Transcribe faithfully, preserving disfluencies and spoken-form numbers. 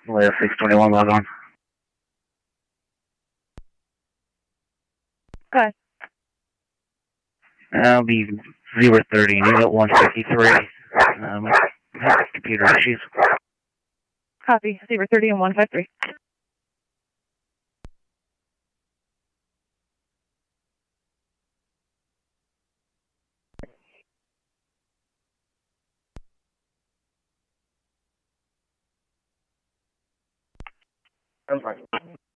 Layer six twenty-one, log on. Go ahead. That'll be zero thirty, unit one fifty-three. Um, computer issues. Copy. zero thirty and one fifty-three. I'm fine.